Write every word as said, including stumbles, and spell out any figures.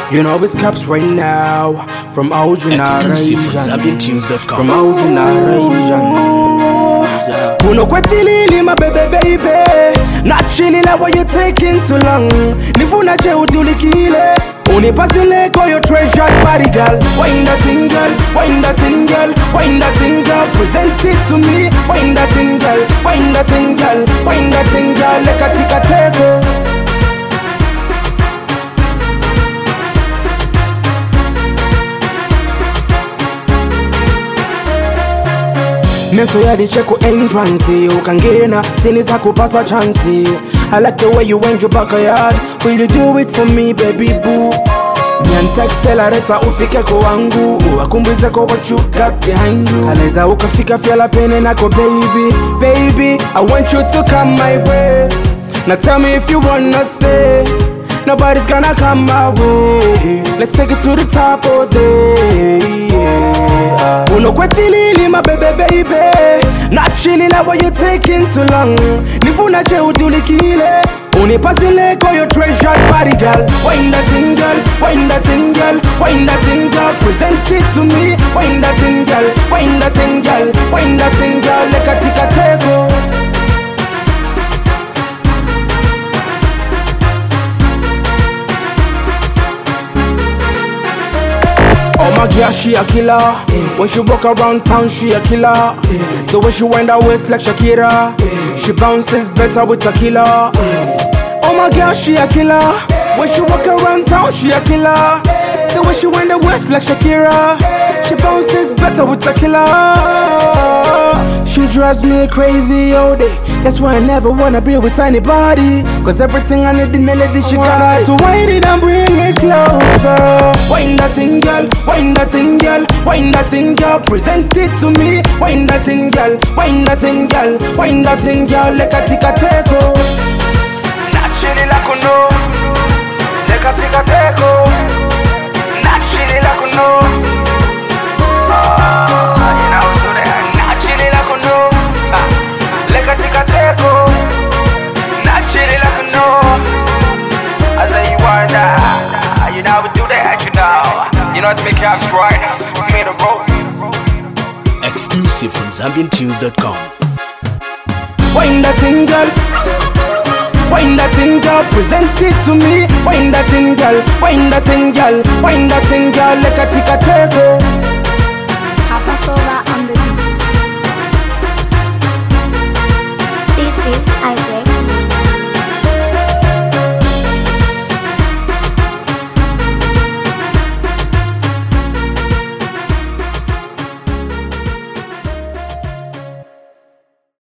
You know it's Caps right now from our generation. Exclusive from Zambian Tunes dot com. From our generation. Kuno kwetilili my baby baby. Not chilling like what you taking too long. Nifuna che utulikile. Unipasile ko your treasured body girl. Wind that thing girl, wind that thing girl, wind that thing girl. Present it to me. Wind that thing girl, wind that thing girl, wind that thing girl. Leka tika tego. Meso ya di cheko entrance. Ukangena, sini za kupasa chance. I like the way you wind your backyard. Will you do it for me, baby boo? Nyanta accelerator ufike kwa wangu. Wakumbuze kwa what you got behind you. Aleza ukafika fiala pene nako baby. Baby, I want you to come my way. Now tell me if you wanna stay. Nobody's gonna come my way. Let's take it to the top all day, yeah. Uno kwetilili my baby baby. Not chilling like what you taking too long. Nifuna che utulikile. Unipasile ko your treasured body girl. Wind that thing girl, wind that thing girl, wind that thing girl. Present it to me. Wind that thing girl, wind that thing girl, wind that thing girl. Leka tika tego. Oh my girl, she a killer. Yeah. When she walk around town, she a killer. Yeah. So when she wind her waist like Shakira, yeah. She bounces better with tequila. Yeah. Oh my girl, she a killer. Yeah. When she walk around town, she a killer. Yeah. So when she wind her waist like Shakira, yeah. She bounces better with tequila. She drives me crazy all day. That's why I never wanna be with anybody. Cause everything I need the melody she got to wind it and bring it closer. Wind that thing girl, wind that thing girl, wind that thing girl. Present it to me. Wind that thing girl, wind that thing girl, wind that thing girl. Leka tika teko. Nachili la kuno. Leka tika teko. Nachili la kuno. You know it's me Caps right. Made a roll. Exclusive from Zambian Tunes dot com. Wind that thing girl, wind that thing girl. Present it to me. Wind that thing girl, wind that thing girl, wind that thing girl. Leka tika tego. Papa Sova.